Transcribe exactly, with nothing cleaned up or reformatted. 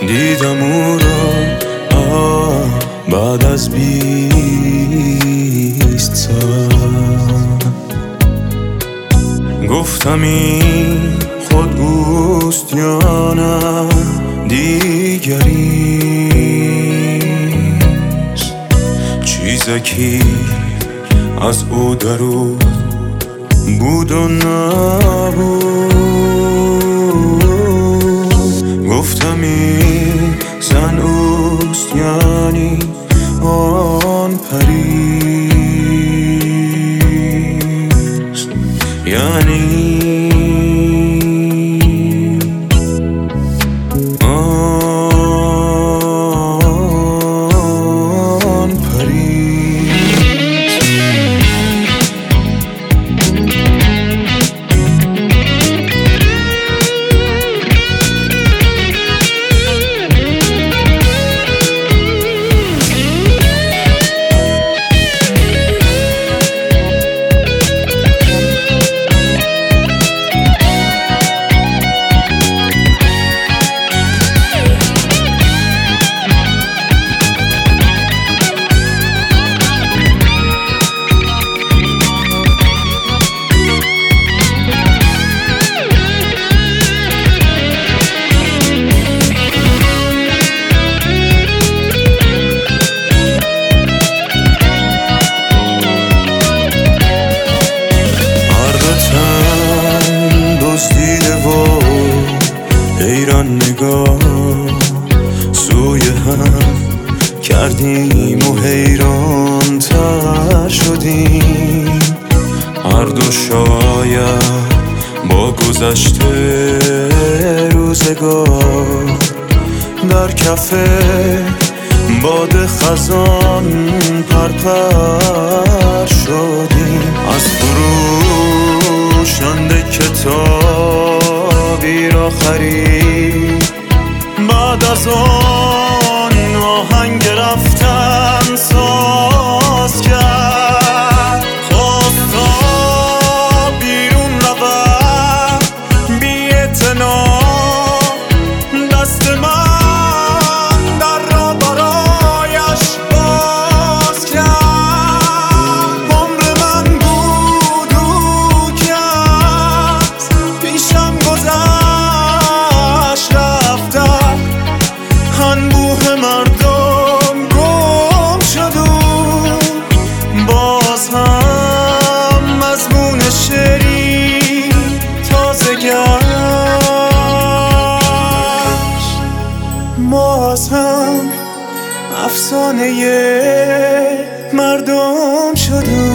دیدم او را آه بعد از بیست سال. گفتم این خود اوست یا نه دیگریست. چیزکی از او درون بود و نبود. گفتم این زن اوست یعنی آن پریست، یعنی آن پریست. حیران نگاه سوی هم کردیم و حیران تر شدیم. هر دو شاید با گذشته روزگار در کف باد خزان پرپر شدیم. از فروشنده کتابی را خرید، بعد از آن آهنگ رفتن ساز کرد. خواست تا بیرون رود بی اعتنا، دست من در را برایش باز کرد. عمر من بود او که از پیشم گذشت رفتم، انبوه مردم گم شد و باز هم مضمون شعری تازه گشت. باز هم افسانه مردم شد.